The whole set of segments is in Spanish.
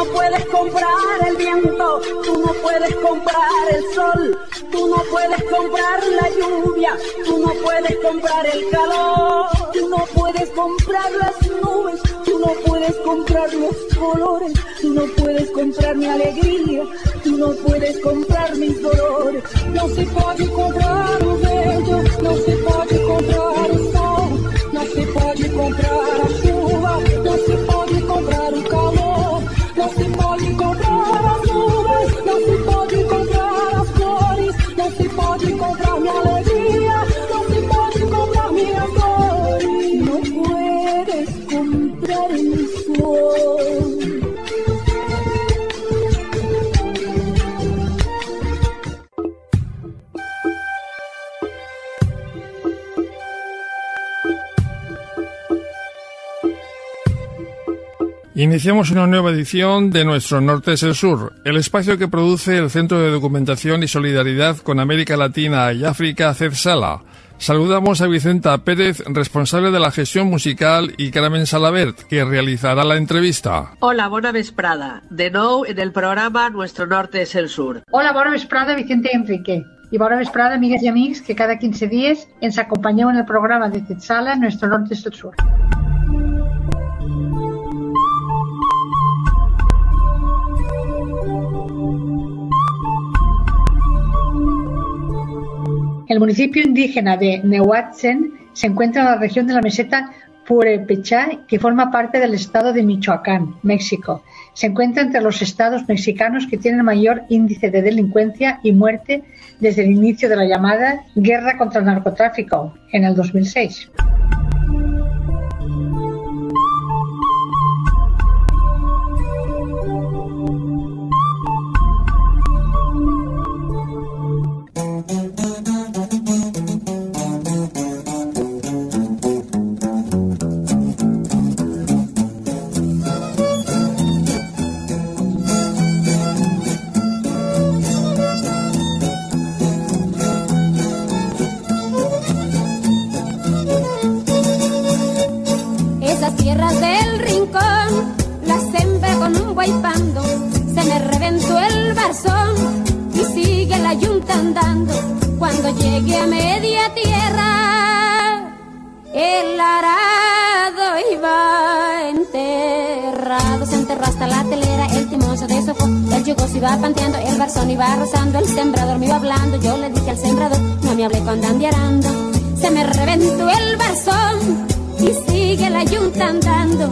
no puedes comprar el viento, tú no puedes comprar el sol, tú no puedes comprar la lluvia, tú no puedes comprar el calor, tú no puedes comprar las nubes, tú no puedes comprar los colores, tú no puedes comprar mi alegría, tú no puedes comprar mis dolores. No se pode comprar o verde, não se pode comprar o sol, não se pode comprar a chuva, não se pode comprar o calor, não se pode comprar as nuvens, não se pode comprar as flores, não se pode comprar minha alegria, não se pode comprar minhas dores, não puedes comprar el sol. Iniciamos una nueva edición de Nuestro Norte es el Sur, el espacio que produce el Centro de Documentación y Solidaridad con América Latina y África, CEDSALA. Saludamos a Vicenta Pérez, responsable de la gestión musical, y Carmen Salabert, que realizará la entrevista. Hola, bona vesprada. De nou en el programa Nuestro Norte es el Sur. Hola, bona vesprada, Vicente i Enrique. I bona vesprada, amigues i amics, que cada 15 dies ens acompanyeu en el programa de CEDSALA Nuestro Norte es el Sur. El municipio indígena de Nehuatzen se encuentra en la región de la meseta Purépechá, que forma parte del estado de Michoacán, México. Se encuentra entre los estados mexicanos que tienen mayor índice de delincuencia y muerte desde el inicio de la llamada Guerra contra el Narcotráfico en el 2006. Tierras del rincón, la sembré con un guaypando, se me reventó el barzón y sigue la yunta andando. Cuando llegue a media tierra, el arado iba enterrado, se enterró hasta la telera, el timón se deshojó, el yugo se iba panteando, el barzón iba rozando, el sembrador me iba hablando, yo le dije al sembrador, no me hablé cuando andiarando, se me reventó el barzón y sigue la yunta andando.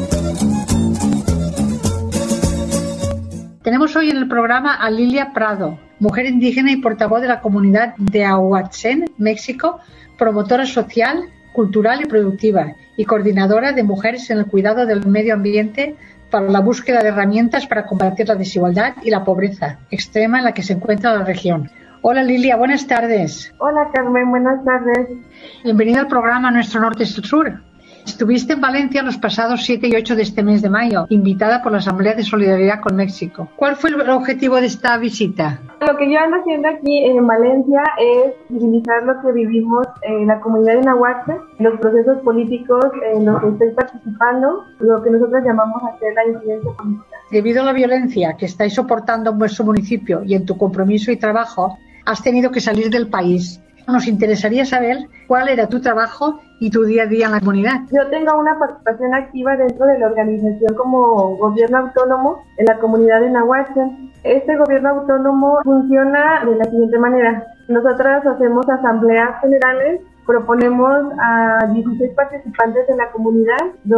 Tenemos hoy en el programa a Lilia Prado, mujer indígena y portavoz de la comunidad de Ahuatzen, México, promotora social, cultural y productiva, y coordinadora de mujeres en el cuidado del medio ambiente para la búsqueda de herramientas para combatir la desigualdad y la pobreza extrema en la que se encuentra la región. Hola Lilia, buenas tardes. Hola Carmen, buenas tardes. Bienvenida al programa Nuestro Norte es el Sur. Estuviste en Valencia los pasados 7 y 8 de este mes de mayo, invitada por la Asamblea de Solidaridad con México. ¿Cuál fue el objetivo de esta visita? Lo que yo ando haciendo aquí en Valencia es visibilizar lo que vivimos en la comunidad de Nahuatl, los procesos políticos en los que estoy participando, lo que nosotros llamamos hacer la incidencia política. Debido a la violencia que estáis soportando en vuestro municipio y en tu compromiso y trabajo, has tenido que salir del país. Nos interesaría saber cuál era tu trabajo y tu día a día en la comunidad. Yo tengo una participación activa dentro de la organización como gobierno autónomo en la comunidad de Nahuatl. Este gobierno autónomo funciona de la siguiente manera. Nosotras hacemos asambleas generales, proponemos a 16 participantes en la comunidad,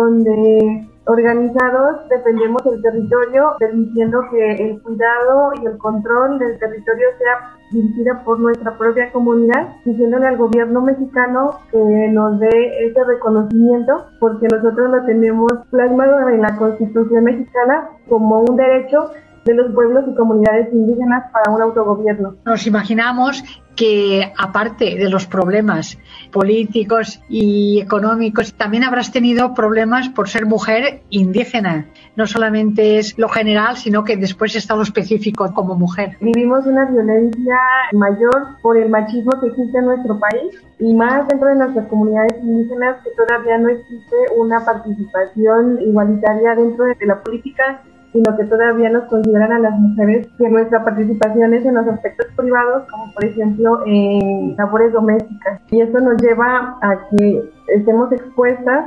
donde organizados defendemos el territorio, permitiendo que el cuidado y el control del territorio sea dirigida por nuestra propia comunidad, diciéndole al gobierno mexicano que nos dé ese reconocimiento, porque nosotros lo tenemos plasmado en la Constitución mexicana como un derecho de los pueblos y comunidades indígenas para un autogobierno. Nos imaginamos que, aparte de los problemas políticos y económicos, también habrás tenido problemas por ser mujer indígena. No solamente es lo general, sino que después está lo específico como mujer. Vivimos una violencia mayor por el machismo que existe en nuestro país, y más dentro de nuestras comunidades indígenas, que todavía no existe una participación igualitaria dentro de la política sino que todavía nos consideran a las mujeres que nuestra participación es en los aspectos privados, como por ejemplo en labores domésticas. Y esto nos lleva a que estemos expuestas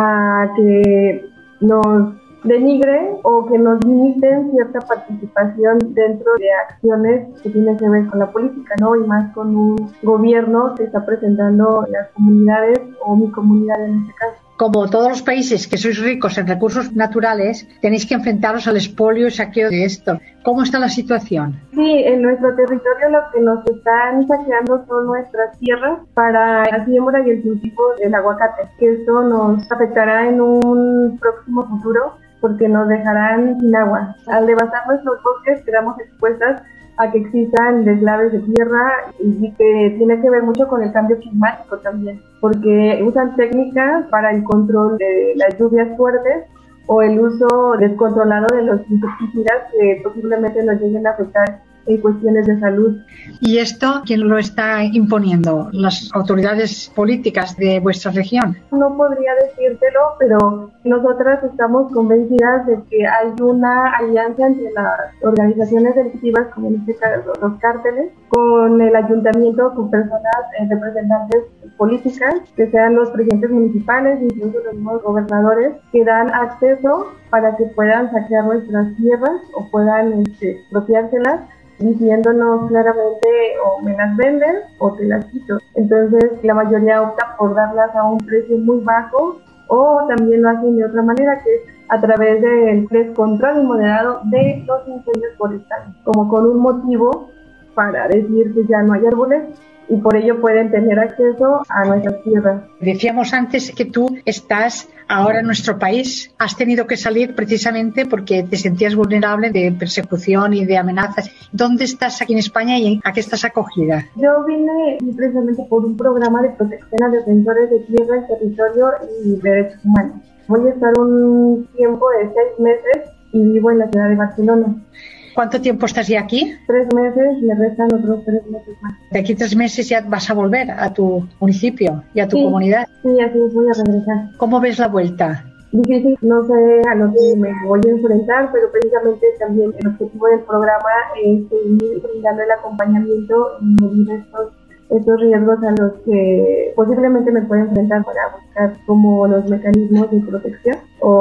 a que nos denigren o que nos limiten cierta participación dentro de acciones que tienen que ver con la política, ¿no? Y más con un gobierno que está presentando las comunidades o mi comunidad en este caso. Como todos los países que sois ricos en recursos naturales, tenéis que enfrentaros al expolio y saqueo de esto. ¿Cómo está la situación? Sí, en nuestro territorio lo que nos están saqueando son nuestras tierras para la siembra y el cultivo del aguacate, que esto nos afectará en un próximo futuro porque nos dejarán sin agua. Al devastar nuestros bosques quedamos expuestas a que existan deslaves de tierra y que tiene que ver mucho con el cambio climático también, porque usan técnicas para el control de las lluvias fuertes o el uso descontrolado de los insecticidas que posiblemente nos lleguen a afectar en cuestiones de salud. ¿Y esto quién lo está imponiendo? ¿Las autoridades políticas de vuestra región? No podría decírtelo, pero nosotras estamos convencidas de que hay una alianza entre las organizaciones delictivas, como en este caso los cárteles, con el ayuntamiento, con personas representantes políticas, que sean los presidentes municipales, incluso los mismos gobernadores, que dan acceso para que puedan saquear nuestras tierras o puedan expropiárselas, diciéndonos claramente o me las vendes o te las quito. Entonces la mayoría opta por darlas a un precio muy bajo o también lo hacen de otra manera, que es a través del descontrol inmoderado de los incendios forestales, como con un motivo para decir que ya no hay árboles y por ello pueden tener acceso a nuestras tierras. Decíamos antes que tú estás ahora en nuestro país. Has tenido que salir precisamente porque te sentías vulnerable de persecución y de amenazas. ¿Dónde estás aquí en España y a qué estás acogida? Yo vine precisamente por un programa de protección a defensores de tierra, territorio y derechos humanos. Voy a estar un tiempo de 6 meses y vivo en la ciudad de Barcelona. ¿Cuánto tiempo estás ya aquí? 3 meses, me restan otros 3 meses más. De aquí 3 meses ya vas a volver a tu municipio y a tu comunidad. Sí, así voy a regresar. ¿Cómo ves la vuelta? Difícil, no sé a lo que me voy a enfrentar, pero precisamente también el objetivo del programa es seguir brindando el acompañamiento y medir estos riesgos a los que posiblemente me pueda enfrentar para buscar como los mecanismos de protección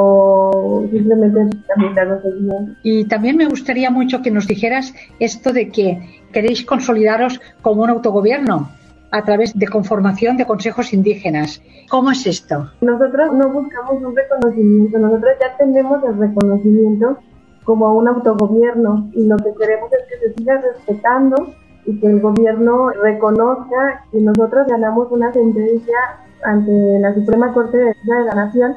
o simplemente también darnos seguimiento. Y también me gustaría mucho que nos dijeras esto de que queréis consolidaros como un autogobierno a través de conformación de consejos indígenas. ¿Cómo es esto? Nosotros no buscamos un reconocimiento, nosotros ya tenemos el reconocimiento como un autogobierno y lo que queremos es que se siga respetando y que el gobierno reconozca que nosotros ganamos una sentencia ante la Suprema Corte de Justicia de la Nación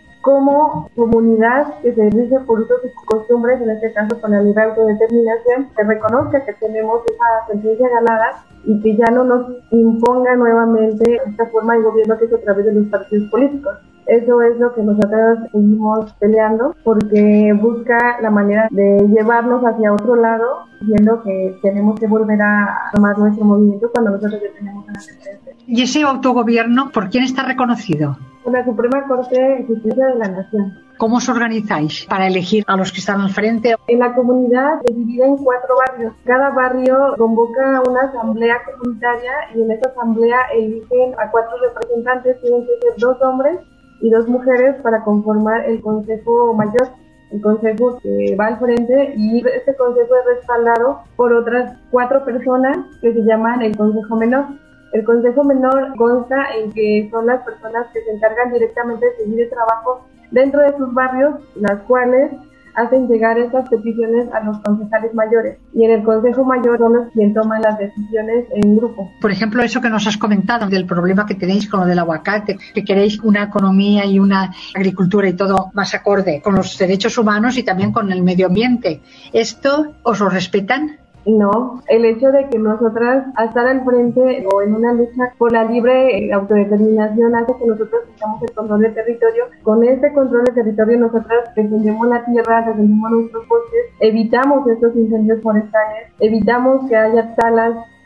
como comunidad que se rige por usos y costumbres, en este caso con la libre autodeterminación, se reconozca que tenemos esa sentencia ganada y que ya no nos imponga nuevamente esta forma de gobierno que es a través de los partidos políticos. Eso es lo que nosotros seguimos peleando porque busca la manera de llevarnos hacia otro lado, viendo que tenemos que volver a tomar nuestro movimiento cuando nosotros ya tenemos una sentencia. ¿Y ese autogobierno por quién está reconocido? Por la Suprema Corte de Justicia de la Nación. ¿Cómo os organizáis para elegir a los que están al frente? En la comunidad se divide en 4 barrios. Cada barrio convoca una asamblea comunitaria y en esa asamblea eligen a 4 representantes, tienen que ser 2 hombres y 2 mujeres para conformar el Consejo Mayor, el consejo que va al frente, y este consejo es respaldado por otras 4 personas que se llaman el Consejo Menor. El Consejo Menor consta en que son las personas que se encargan directamente de seguir el trabajo dentro de sus barrios, las cuales hacen llegar estas peticiones a los concejales mayores. Y en el Consejo Mayor son los quienes toman las decisiones en grupo. Por ejemplo, eso que nos has comentado del problema que tenéis con lo del aguacate, que queréis una economía y una agricultura y todo más acorde con los derechos humanos y también con el medio ambiente. ¿Esto os lo respetan? No, el hecho de que nosotras a estar al frente o en una lucha por la libre autodeterminación hace que nosotros tengamos el control del territorio. Con este control del territorio nosotras defendemos la tierra, defendemos nuestros bosques, evitamos estos incendios forestales, evitamos que haya talas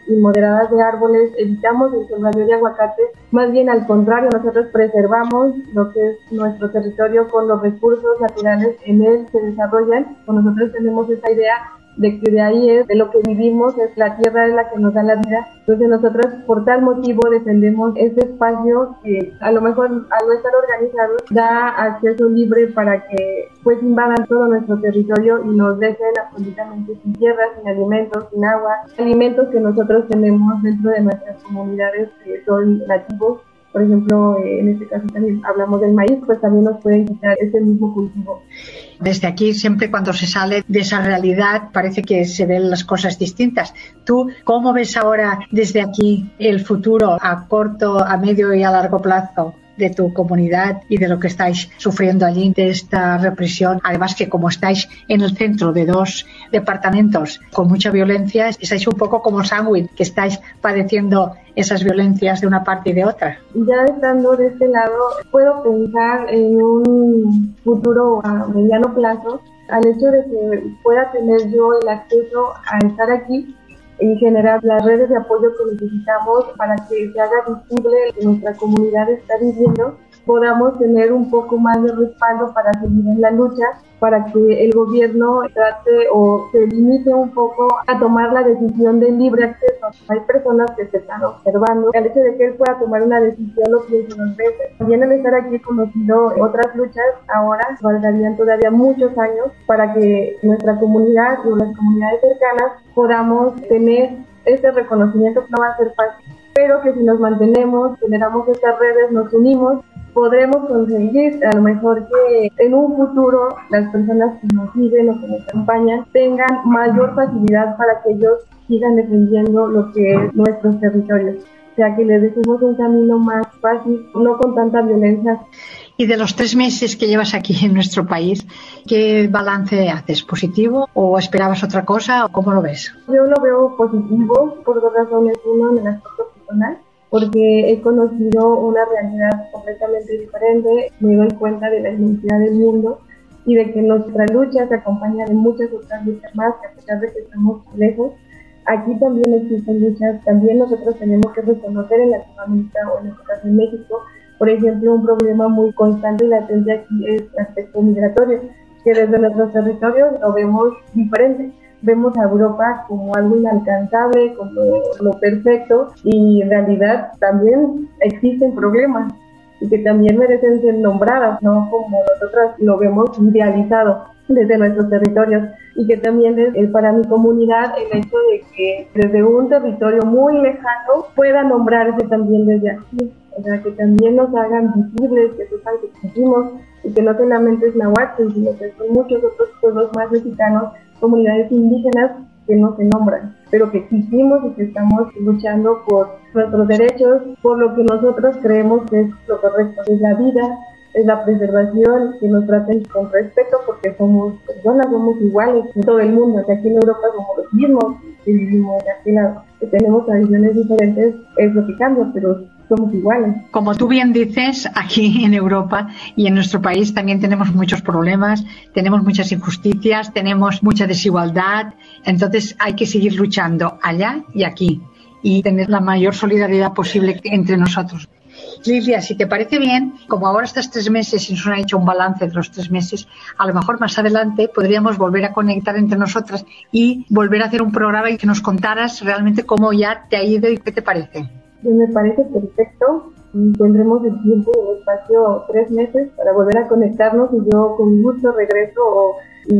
inmoderadas de árboles, evitamos el sembradío de aguacate, más bien al contrario, nosotros preservamos lo que es nuestro territorio con los recursos naturales en él se desarrollan. Nosotros tenemos esa idea de que de ahí es de lo que vivimos, es la tierra es la que nos da la vida. Entonces nosotros por tal motivo defendemos este espacio que a lo mejor al no estar organizado da acceso libre para que pues invadan todo nuestro territorio y nos dejen absolutamente sin tierra, sin alimentos, sin agua, alimentos que nosotros tenemos dentro de nuestras comunidades que son nativos. Por ejemplo, en este caso también hablamos del maíz, pues también nos pueden quitar ese mismo cultivo. Desde aquí, siempre cuando se sale de esa realidad, parece que se ven las cosas distintas. ¿Tú cómo ves ahora desde aquí el futuro a corto, a medio y a largo plazo de tu comunidad y de lo que estáis sufriendo allí, de esta represión? Además que como estáis en el centro de dos departamentos con mucha violencia, estáis un poco como sándwich, que estáis padeciendo esas violencias de una parte y de otra. Ya estando de este lado, puedo pensar en un futuro a mediano plazo, al hecho de que pueda tener yo el acceso a estar aquí y generar las redes de apoyo que necesitamos para que se haga visible lo que nuestra comunidad está viviendo, podamos tener un poco más de respaldo para seguir en la lucha, para que el gobierno trate o se limite un poco a tomar la decisión de libre acceso. Hay personas que se están observando. El hecho de que él pueda tomar una decisión lo pienso dos veces. También el estar aquí conocido otras luchas ahora faltarían todavía muchos años para que nuestra comunidad y las comunidades cercanas podamos tener este reconocimiento que no va a ser fácil, pero que si nos mantenemos, generamos estas redes, nos unimos, podremos conseguir a lo mejor que en un futuro las personas que nos siguen o que nos acompañan tengan mayor facilidad para que ellos sigan defendiendo lo que es nuestros territorios. O sea, que les dejemos un camino más fácil, no con tanta violencia. Y de los 3 meses que llevas aquí en nuestro país, ¿qué balance haces? ¿Positivo o esperabas otra cosa o cómo lo ves? Yo lo veo positivo por dos razones. Uno, en el aspecto personal, porque he conocido una realidad completamente diferente, me doy cuenta de la inmensidad del mundo y de que nuestra lucha se acompaña de muchas otras luchas más, que a pesar de que estamos lejos, aquí también existen luchas, también nosotros tenemos que reconocer en Latinoamérica o en este caso en México, por ejemplo, un problema muy constante y latente aquí es el aspecto migratorio, que desde nuestros territorios lo vemos diferente. Vemos a Europa como algo inalcanzable, como lo perfecto, y en realidad también existen problemas y que también merecen ser nombradas, no como nosotras lo vemos idealizado desde nuestros territorios, y que también es para mi comunidad el hecho de que desde un territorio muy lejano pueda nombrarse también desde aquí, o sea, que también nos hagan visibles, que sepan que existimos y que no solamente es Nahuatl, sino que son muchos otros pueblos más mexicanos, comunidades indígenas que no se nombran, pero que existimos y que estamos luchando por nuestros derechos, por lo que nosotros creemos que es lo correcto, es la vida, es la preservación, que nos traten con respeto porque somos personas, somos iguales en todo el mundo, que aquí en Europa somos los mismos que vivimos de aquel lado, que tenemos tradiciones diferentes, es lo que cambia, pero somos iguales. Como tú bien dices, aquí en Europa y en nuestro país también tenemos muchos problemas, tenemos muchas injusticias, tenemos mucha desigualdad, entonces hay que seguir luchando allá y aquí y tener la mayor solidaridad posible entre nosotros. Lilia, si te parece bien, como ahora estás 3 meses y nos han hecho un balance de los 3 meses, a lo mejor más adelante podríamos volver a conectar entre nosotras y volver a hacer un programa y que nos contaras realmente cómo ya te ha ido y qué te parece. Me parece perfecto. Tendremos el tiempo y el espacio 3 meses para volver a conectarnos y yo con gusto regreso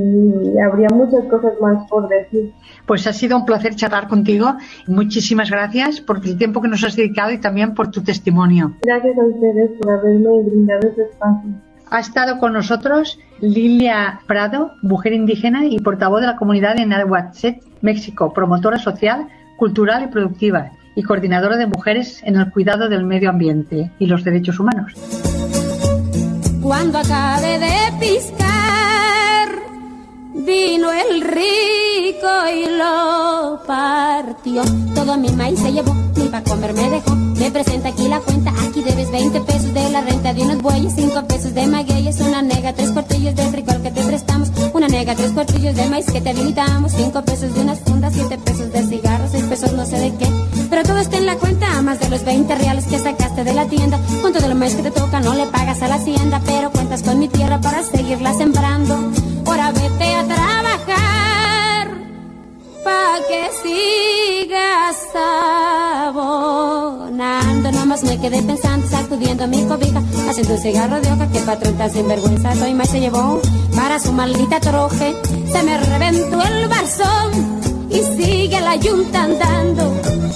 y habría muchas cosas más por decir. Pues ha sido un placer charlar contigo. Muchísimas gracias por el tiempo que nos has dedicado y también por tu testimonio. Gracias a ustedes por haberme brindado ese espacio. Ha estado con nosotros Lilia Prado, mujer indígena y portavoz de la comunidad en Nahuatl, México, promotora social, cultural y productiva, y coordinadora de mujeres en el cuidado del medio ambiente y los derechos humanos. Cuando acabe de piscar, vino el rico y lo partió. Todo mi maíz se llevó, ni pa' comer me dejó. Me presenta aquí la cuenta, aquí debes 20 pesos de la renta de unos bueyes, 5 pesos de magueyes, una nega, 3 cuartillos del frijol que te prestamos, una una nega, 3 cuartillos de maíz que te habilitamos, 5 pesos de unas fundas, 7 pesos de cigarros, 6 pesos no sé de qué. Pero todo está en la cuenta, más de los 20 reales que sacaste de la tienda. Con todo el maíz que te toca no le pagas a la hacienda, pero cuentas con mi tierra para seguirla sembrando. Ahora vete a trabajar pa' que sigas abonando. Nomás me quedé pensando, sacudiendo mi cobija, haciendo un cigarro de hoja. Que patrón tan sinvergüenza, todo y más se llevó para su maldita troje. Se me reventó el barzón y sigue la yunta andando.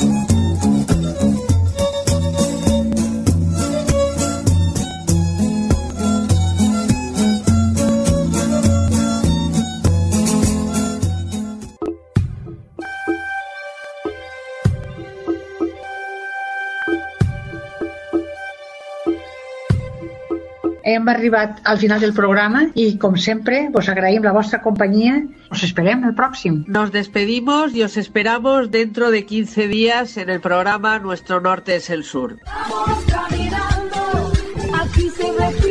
Hem arribat al final del programa y, como siempre, vos agraïm la vostra companyia. Os esperem el próximo. Nos despedimos y os esperamos dentro de 15 días en el programa Nuestro Norte es el Sur. Vamos caminando, aquí se respira.